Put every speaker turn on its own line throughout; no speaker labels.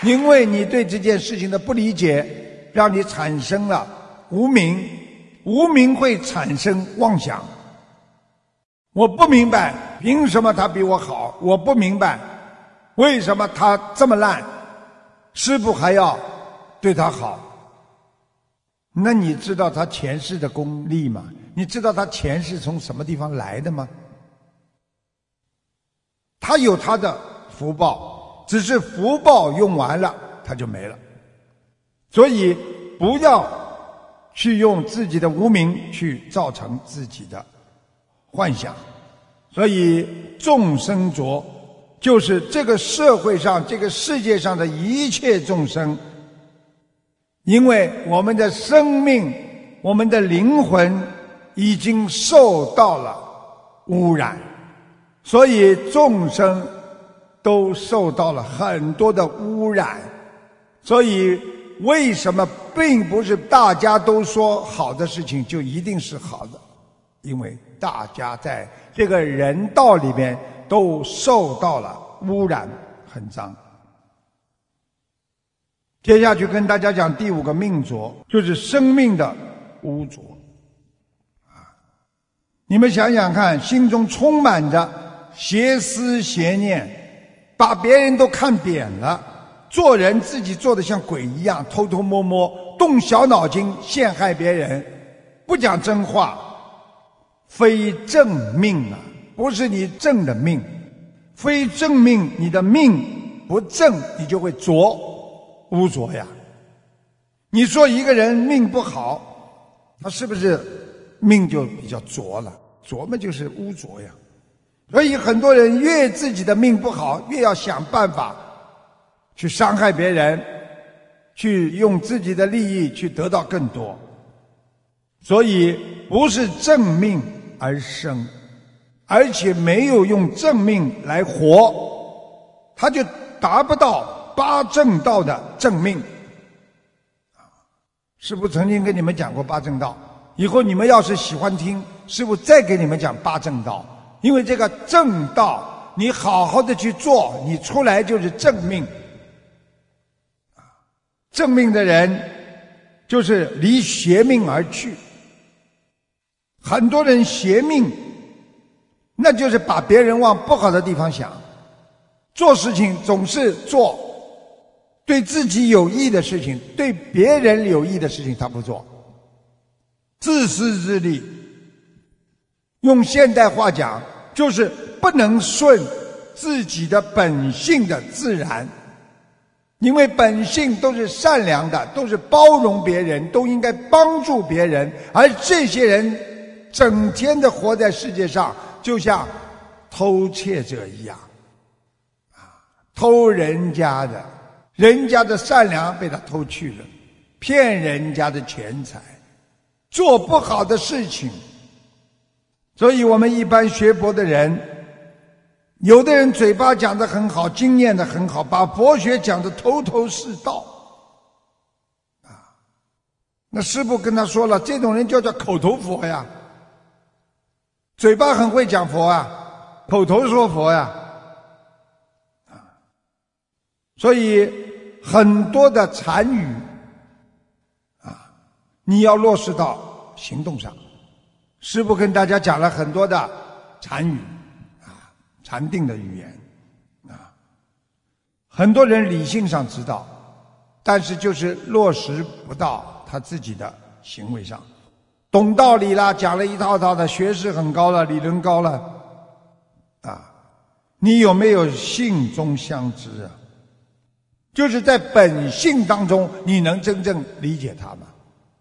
因为你对这件事情的不理解，让你产生了无明，无明会产生妄想。我不明白，凭什么他比我好？我不明白，为什么他这么烂，师父还要对他好？那你知道他前世的功力吗？你知道他前世从什么地方来的吗？他有他的福报，只是福报用完了，他就没了。所以不要去用自己的无明去造成自己的幻想。所以众生浊就是这个社会上这个世界上的一切众生，因为我们的生命我们的灵魂已经受到了污染，所以众生都受到了很多的污染。所以为什么并不是大家都说好的事情就一定是好的？因为大家在这个人道里面都受到了污染，很脏。接下去跟大家讲第5个命浊，就是生命的污浊。你们想想看，心中充满着邪思邪念，把别人都看扁了，做人自己做得像鬼一样，偷偷摸摸，动小脑筋陷害别人，不讲真话，非正命啊！不是你正的命，非正命，你的命不正，你就会浊，污浊呀。你说一个人命不好，他是不是命就比较浊了？浊嘛就是污浊呀。所以很多人越自己的命不好，越要想办法去伤害别人，去用自己的利益去得到更多。所以不是正命而生，而且没有用正命来活，他就达不到八正道的正命。师父曾经跟你们讲过八正道，以后你们要是喜欢听，师父再给你们讲八正道。因为这个正道你好好的去做，你出来就是正命。正命的人就是离邪命而去。很多人邪命，那就是把别人往不好的地方想，做事情总是做对自己有益的事情，对别人有益的事情他不做，自私自利。用现代话讲，就是不能顺自己的本性的自然。因为本性都是善良的，都是包容别人，都应该帮助别人，而这些人整天的活在世界上，就像偷窃者一样，偷人家的，人家的善良被他偷去了，骗人家的钱财，做不好的事情。所以我们一般学佛的人，有的人嘴巴讲得很好，经验得很好，把佛学讲得头头是道那师父跟他说了，这种人就叫口头佛呀，嘴巴很会讲佛啊，口头说佛呀所以很多的禅语你要落实到行动上。师父跟大家讲了很多的禅语禅定的语言很多人理性上知道，但是就是落实不到他自己的行为上。懂道理啦，讲了一套套的，学识很高了，理论高了你有没有性中相知啊？就是在本性当中，你能真正理解他吗？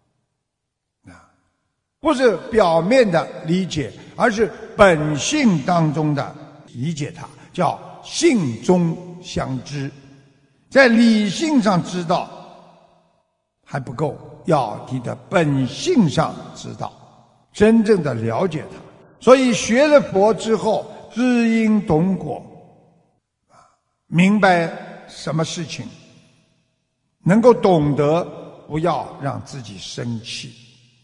不是表面的理解，而是本性当中的理解它，叫性中相知。在理性上知道还不够，要你的本性上知道，真正的了解它。所以学了佛之后，知因懂果，明白什么事情，能够懂得不要让自己生气。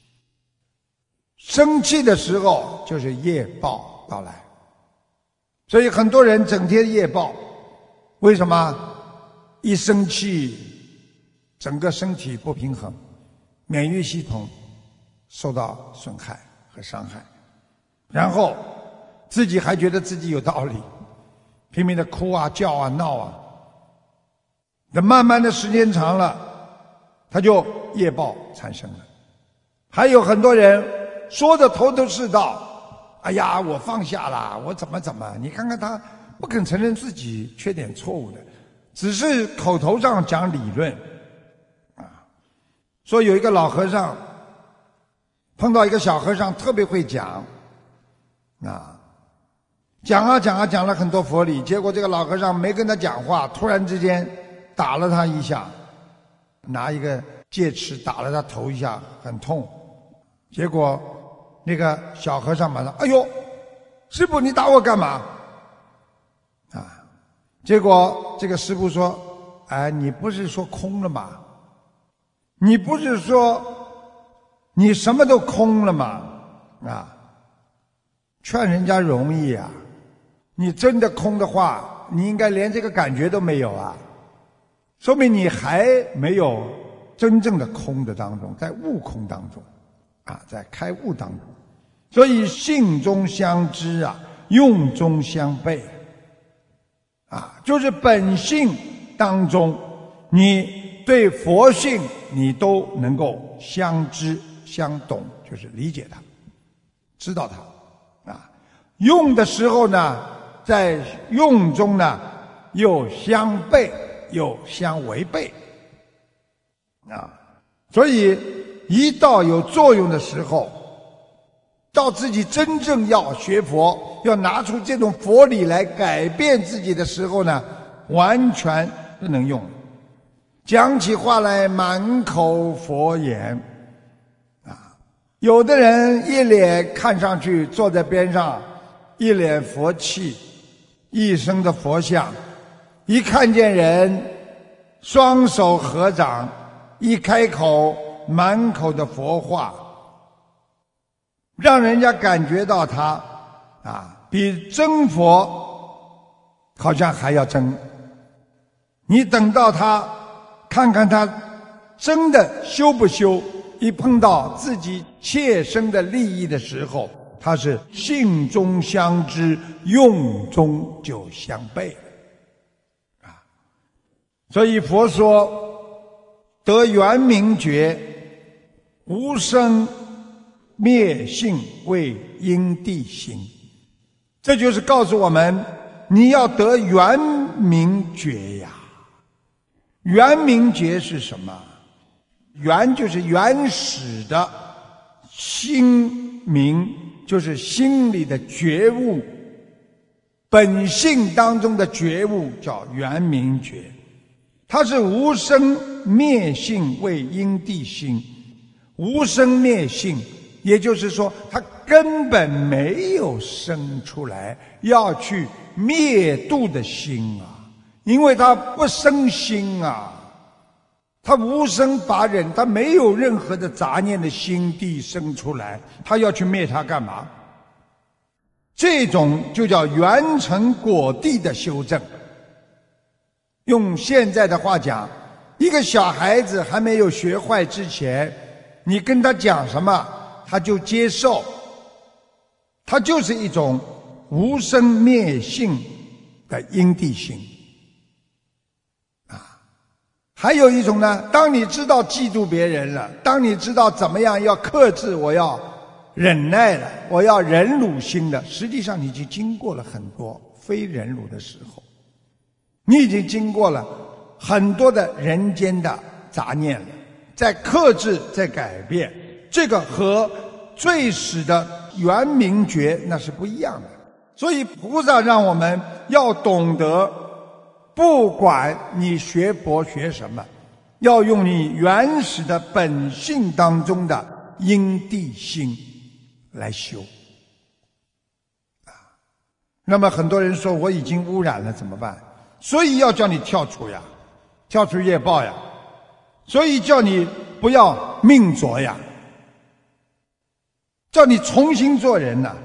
生气的时候就是业报到来，所以很多人整天业报，为什么？ 一生气，整个身体不平衡，免疫系统受到损害和伤害，然后自己还觉得自己有道理，拼命的哭啊、叫啊、闹啊。那慢慢的时间长了，他就业报产生了。还有很多人说的头头是道，哎呀，我放下了，我怎么，你看看他不肯承认自己缺点错误的，只是口头上讲理论啊。说有一个老和尚碰到一个小和尚特别会讲啊，讲了很多佛理，结果这个老和尚没跟他讲话，突然之间打了他一下，拿一个戒尺打了他头一下，很痛。结果那个小和尚马上，哎呦，师父你打我干嘛？啊，结果这个师父说，哎，你不是说空了吗？你不是说你什么都空了吗？啊，劝人家容易啊，你真的空的话，你应该连这个感觉都没有啊，说明你还没有真正的空的当中，在悟空当中啊，在开悟当中。所以性中相知啊，用中相悖啊，就是本性当中，你对佛性你都能够相知相懂，就是理解它，知道它啊。用的时候呢，在用中呢又相悖又相违背啊。所以一到有作用的时候，到自己真正要学佛，要拿出这种佛理来改变自己的时候呢，完全不能用，讲起话来满口佛言啊。有的人一脸看上去坐在边上，一脸佛气，一身的佛像，一看见人双手合掌，一开口满口的佛话，让人家感觉到他啊，比真佛好像还要真。你等到他看看他真的修不修，一碰到自己切身的利益的时候，他是性中相知，用中就相悖啊。所以佛说得圆明觉，无生灭性为因地心，这就是告诉我们，你要得圆明觉呀。圆明觉是什么？圆就是原始的，心明就是心里的觉悟，本性当中的觉悟叫圆明觉。它是无生灭性为因地心，无生灭性也就是说它根本没有生出来要去灭度的心啊，因为它不生心啊，它无生法忍，它没有任何的杂念的心地生出来，它要去灭它干嘛？这种就叫圆成果地的修正。用现在的话讲，一个小孩子还没有学坏之前，你跟他讲什么他就接受，它就是一种无生灭性的因地心啊。还有一种呢，当你知道嫉妒别人了，当你知道怎么样要克制，我要忍耐了，我要忍辱心了，实际上你已经经过了很多非忍辱的时候，你已经经过了很多的人间的杂念了，在克制，在改变，这个和最始的圆明觉那是不一样的。所以菩萨让我们要懂得，不管你学佛学什么，要用你原始的本性当中的因地心来修啊。那么很多人说我已经污染了怎么办？所以要叫你跳出呀，跳出业报呀，所以叫你不要命浊呀，叫你重新做人呐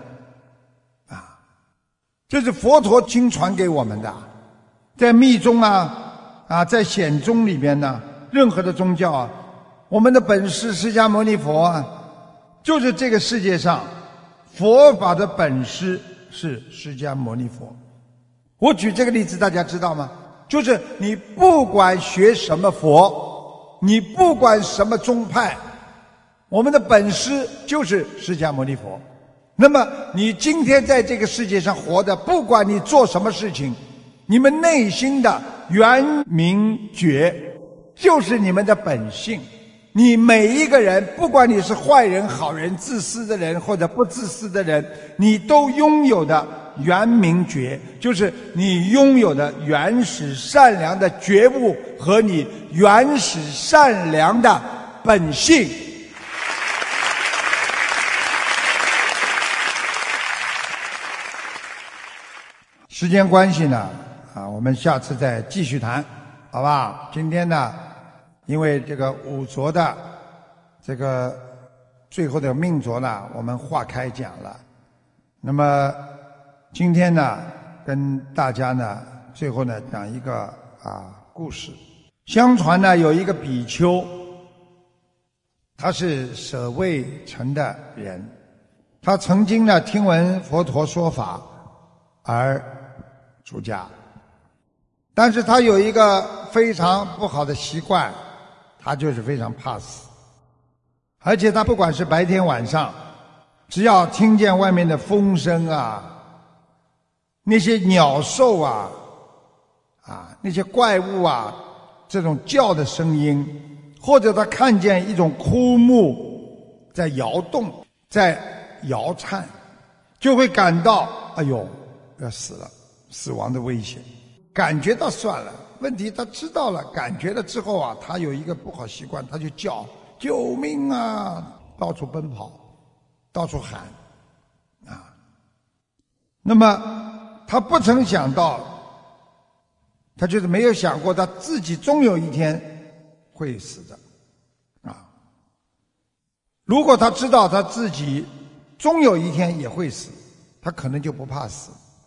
啊！这是佛陀经传给我们的，在密宗啊， 在显宗里边呢，任何的宗教我们的本师释迦牟尼佛就是这个世界上佛法的本师是释迦牟尼佛。我举这个例子大家知道吗？就是你不管学什么佛，你不管什么宗派，我们的本师就是释迦牟尼佛。那么你今天在这个世界上活的，不管你做什么事情，你们内心的圆明觉就是你们的本性。你每一个人，不管你是坏人、好人、自私的人或者不自私的人，你都拥有的圆明觉，就是你拥有的原始善良的觉悟和你原始善良的本性。时间关系呢，我们下次再继续谈，好吧？今天呢，因为这个五浊的这个最后的命浊呢，我们化开讲了。那么今天呢，跟大家呢，最后呢讲一个故事。相传呢，有一个比丘，他是舍卫城的人，他曾经呢听闻佛陀说法而出家，但是他有一个非常不好的习惯，他就是非常怕死，而且他不管是白天晚上，只要听见外面的风声那些鸟兽那些怪物这种叫的声音，或者他看见一种枯木在摇动，在摇颤，就会感到哎呦要死了，死亡的危险。感觉到算了，问题他知道了，感觉了之后他有一个不好习惯，他就叫救命到处奔跑，到处喊那么他不曾想到，他就是没有想过他自己终有一天会死的如果他知道他自己终有一天也会死，他可能就不怕死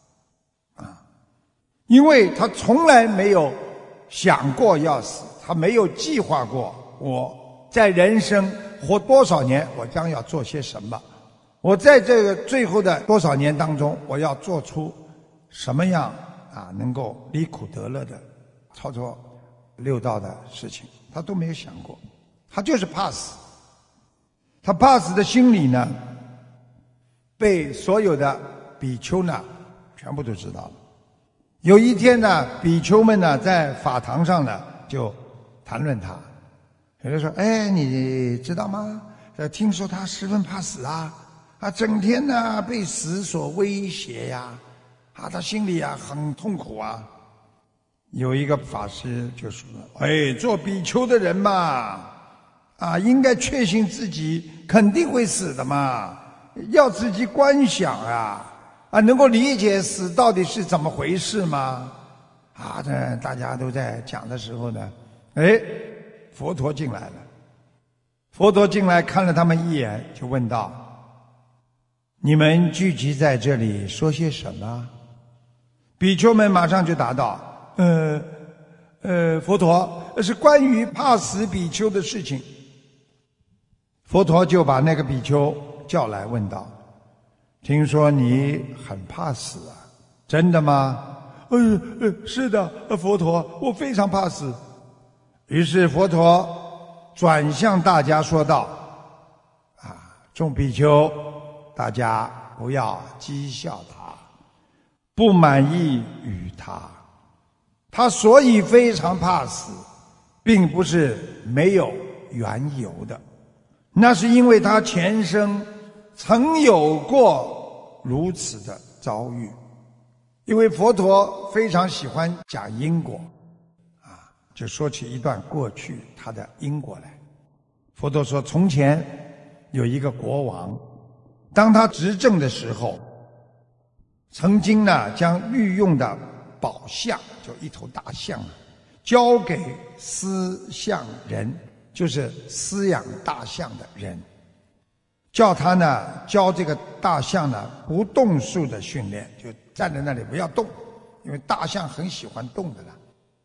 因为他从来没有想过要死，他没有计划过我在人生活多少年，我将要做些什么，我在这个最后的多少年当中，我要做出什么样能够离苦得乐的操作六道的事情，他都没有想过，他就是怕死。他怕死的心理呢，被所有的比丘呢全部都知道了。有一天呢，比丘们呢在法堂上呢就谈论他，有人说你知道吗，听说他十分怕死整天呢被死所威胁他心里很痛苦有一个法师就说做比丘的人嘛应该确信自己肯定会死的嘛，要自己观想能够理解死到底是怎么回事吗？这大家都在讲的时候呢，佛陀进来了。佛陀进来看了他们一眼，就问道：你们聚集在这里说些什么？比丘们马上就答道：佛陀，是关于怕死比丘的事情。佛陀就把那个比丘叫来问道：听说你很怕死真的吗？是的，佛陀，我非常怕死。于是佛陀转向大家说道：众比丘，大家不要讥笑他，不满意于他。他所以非常怕死，并不是没有缘由的，那是因为他前生曾有过如此的遭遇。因为佛陀非常喜欢讲因果就说起一段过去他的因果来。佛陀说，从前有一个国王，当他执政的时候，曾经呢将御用的宝象，就一头大象交给饲象人，就是饲养大象的人，叫他呢教这个大象呢不动术的训练，就站在那里不要动，因为大象很喜欢动的了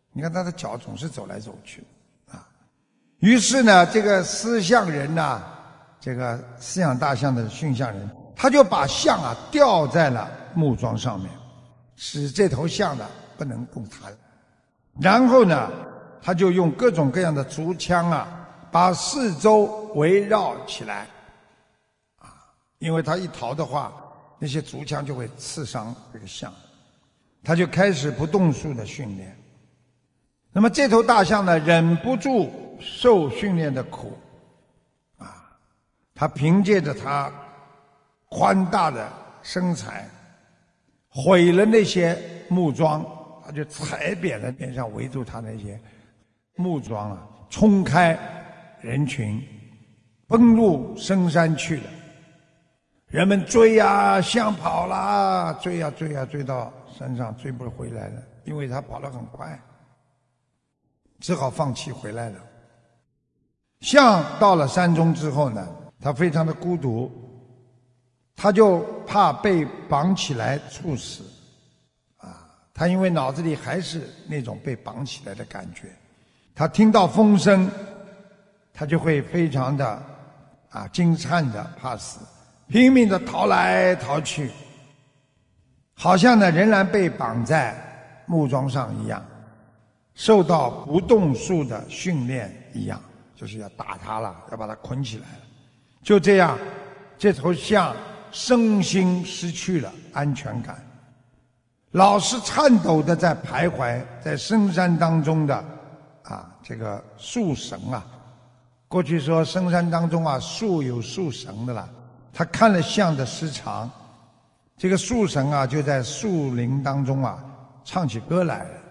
你看他的脚总是走来走去啊。于是呢，这个司相人呐，这个饲养大象的驯象人，他就把象啊吊在了木桩上面，使这头象呢不能动弹。然后呢，他就用各种各样的竹枪啊，把四周围绕起来啊，因为他一逃的话，那些竹枪就会刺伤这个象。他就开始不动术的训练。那么这头大象呢，忍不住受训练的苦啊，他凭借着他宽大的身材，毁了那些木桩，他就踩扁了边上围住他那些木桩啊，冲开人群，奔入深山去了。人们追啊，象跑啦，追啊追啊，追到山上追不回来了，因为他跑得很快，只好放弃回来了。象到了山中之后呢，他非常的孤独，他就怕被绑起来处死啊，他因为脑子里还是那种被绑起来的感觉，他听到风声，他就会非常的惊颤的怕死，拼命的逃来逃去，好像呢仍然被绑在木桩上一样，受到不动术的训练一样，就是要打他了，要把他捆起来了。就这样，这头象身心失去了安全感，老是颤抖的在徘徊在深山当中的这个树神啊。过去说深山当中树有树神的啦，他看了象的失常，这个树神就在树林当中唱起歌来了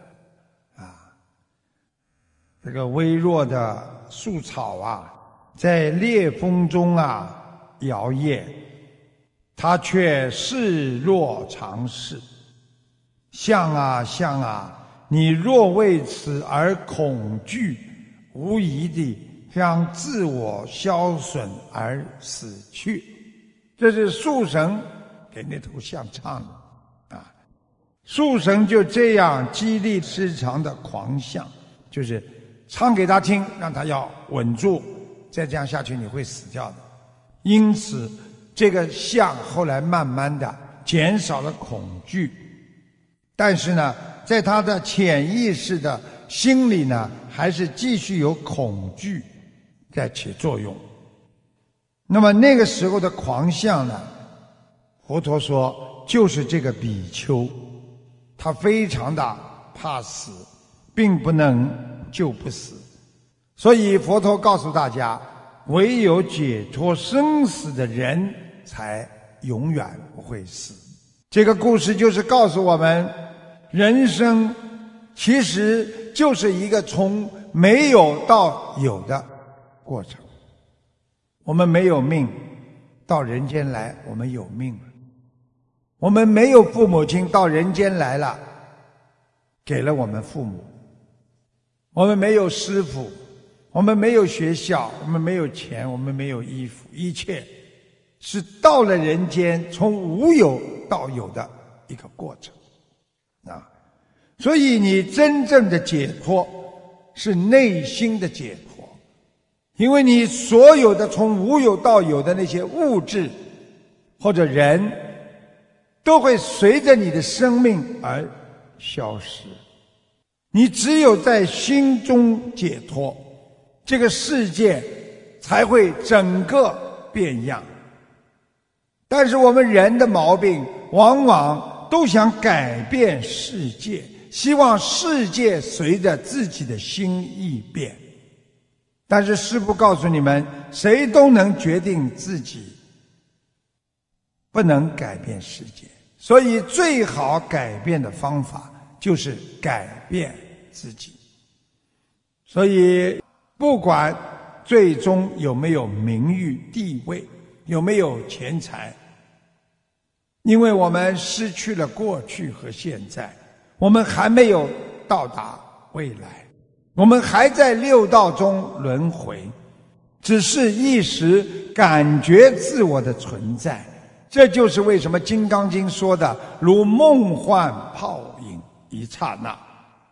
这个微弱的树草在烈风中摇曳，他却视若常事。象啊象啊，你若为此而恐惧，无疑地将自我消损而死去。这是树神给那头象唱的树神就这样激励失常的狂象，就是唱给他听，让他要稳住，再这样下去你会死掉的。因此这个象后来慢慢的减少了恐惧，但是呢在他的潜意识的心里呢，还是继续有恐惧在起作用。那么那个时候的狂象呢，佛陀说就是这个比丘，他非常的怕死，并不能救不死。所以佛陀告诉大家，唯有解脱生死的人才永远不会死。这个故事就是告诉我们，人生其实就是一个从没有到有的过程。我们没有命，到人间来我们有命了。我们没有父母亲，到人间来了，给了我们父母。我们没有师父，我们没有学校，我们没有钱，我们没有衣服，一切是到了人间从无有到有的一个过程所以你真正的解脱是内心的解脱，因为你所有的从无有到有的那些物质或者人都会随着你的生命而消失。你只有在心中解脱，这个世界才会整个变样。但是我们人的毛病往往都想改变世界，希望世界随着自己的心意变。但是师父告诉你们，谁都能决定自己，不能改变世界。所以最好改变的方法就是改变自己。所以不管最终有没有名誉地位，有没有钱财，因为我们失去了过去和现在，我们还没有到达未来，我们还在六道中轮回，只是一时感觉自我的存在。这就是为什么《金刚经》说的如梦幻泡影一刹那。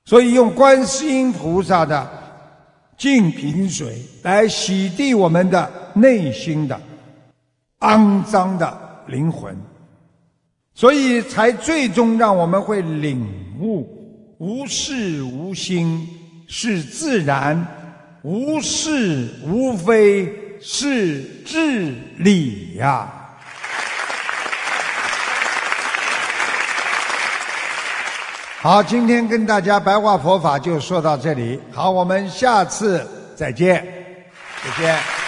所以用观世音菩萨的净瓶水来洗涤我们的内心的肮脏的灵魂，所以才最终让我们会领悟无事无心是自然，无是无非是至理呀。好，今天跟大家白话佛法就说到这里。好，我们下次再见，再见。